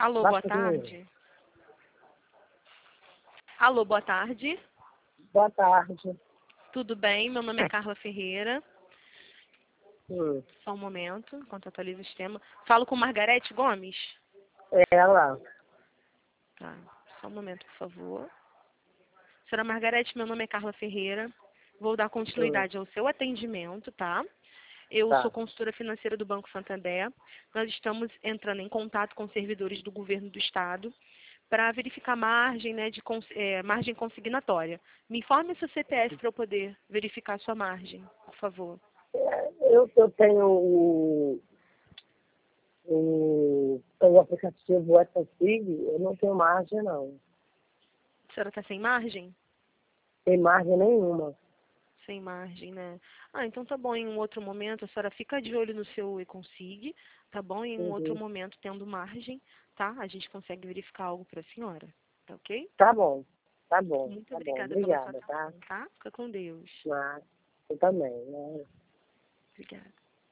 Alô, boa Basta tarde. Alô, boa tarde. Boa tarde. Tudo bem? Meu nome é Carla Ferreira. Só um momento, enquanto atualizo o sistema. Falo com Margarete Gomes? Ela. Tá. Só um momento, por favor. Senhora Margarete, meu nome é Carla Ferreira. Vou dar continuidade ao seu atendimento, tá? Eu sou consultora financeira do Banco Santander. Nós estamos entrando em contato com servidores do governo do estado para verificar margem, né, margem consignatória. Me informe seu CPF para eu poder verificar sua margem, por favor. Eu tenho o aplicativo WhatsApp, eu não tenho margem, não. A senhora está sem margem? Tem margem nenhuma. Sem margem, né? Ah, então tá bom. Em um outro momento, a senhora fica de olho no seu e-consig, tá bom? Em um outro momento, tendo margem, tá? A gente consegue verificar algo para a senhora, tá ok? Tá bom, tá bom. Muito Tá bom. obrigada pela sua Obrigada, tá? atenção, tá? Fica com Deus. Mas, eu também, né? Obrigada.